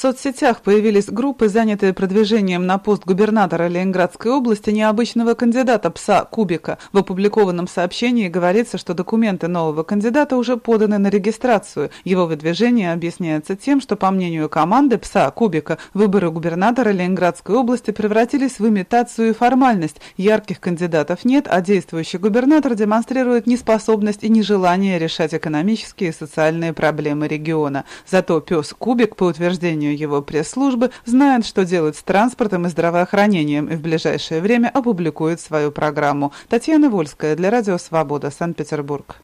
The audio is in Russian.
соцсетях появились группы, занятые продвижением на пост губернатора Ленинградской области необычного кандидата Пса Кубика. В опубликованном сообщении говорится, что документы нового кандидата уже поданы на регистрацию. Его выдвижение объясняется тем, что, по мнению команды Пса Кубика, выборы губернатора Ленинградской области превратились в имитацию и формальность. Ярких кандидатов нет, а действующий губернатор демонстрирует неспособность и нежелание решать экономические и социальные проблемы региона. Зато Пес Кубик, по утверждению его пресс-службы, знает, что делать с транспортом и здравоохранением, и в ближайшее время опубликует свою программу. Татьяна Вольская для Радио Свобода, Санкт-Петербург.